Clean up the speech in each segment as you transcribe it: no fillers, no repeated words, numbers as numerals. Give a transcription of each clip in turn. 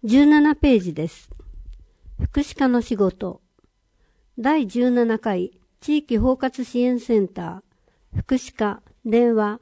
17ページです。福祉課の仕事。第17回地域包括支援センター。福祉課電話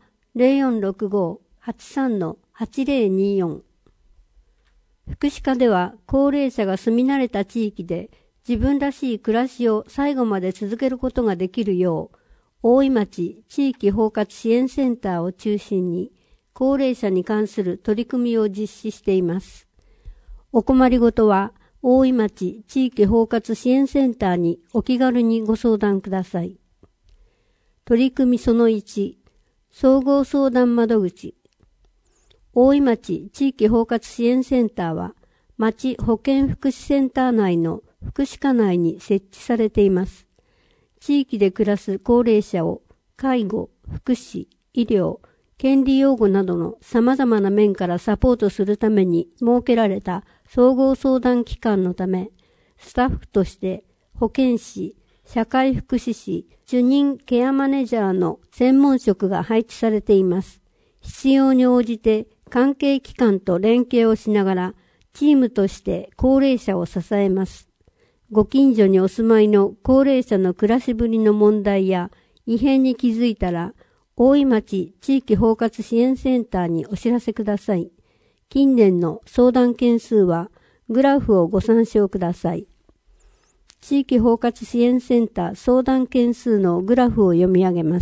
0465-83-8024。福祉課では高齢者が住み慣れた地域で自分らしい暮らしを最後まで続けることができるよう、大井町地域包括支援センターを中心に高齢者に関する取り組みを実施しています。お困りごとは大井町地域包括支援センターにお気軽にご相談ください。取り組みその1、総合相談窓口。大井町地域包括支援センターは、町保健福祉センター内の福祉課内に設置されています。地域で暮らす高齢者を介護、福祉、医療、権利擁護などの様々な面からサポートするために設けられた総合相談機関のため、スタッフとして保健師、社会福祉士、主任ケアマネージャーの専門職が配置されています。必要に応じて関係機関と連携をしながらチームとして高齢者を支えます。ご近所にお住まいの高齢者の暮らしぶりの問題や異変に気づいたら、大井町地域包括支援センターにお知らせください。近年の相談件数はグラフをご参照ください。地域包括支援センター相談件数のグラフを読み上げます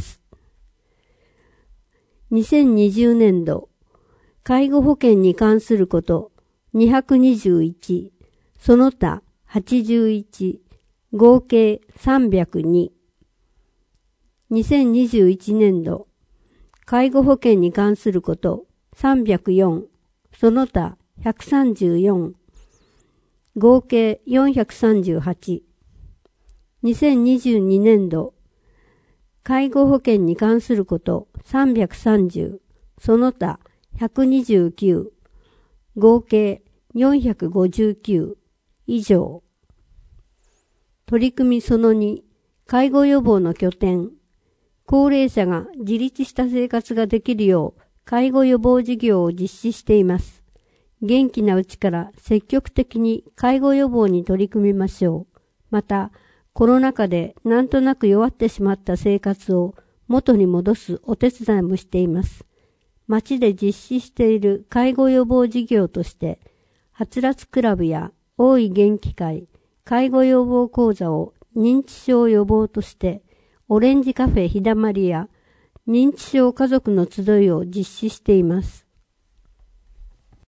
。2020年度、介護保険に関すること221、その他81、合計302。2021年度、介護保険に関すること304、その他134、合計438。2022年度、介護保険に関すること330、その他129、合計459以上。取り組みその2、介護予防の拠点。高齢者が自立した生活ができるよう介護予防事業を実施しています。元気なうちから積極的に介護予防に取り組みましょう。また、コロナ禍でなんとなく弱ってしまった生活を元に戻すお手伝いもしています。町で実施している介護予防事業として、はつらつクラブや大井元気会、介護予防講座を認知症予防として、オレンジカフェひだまりや認知症家族の集いを実施しています。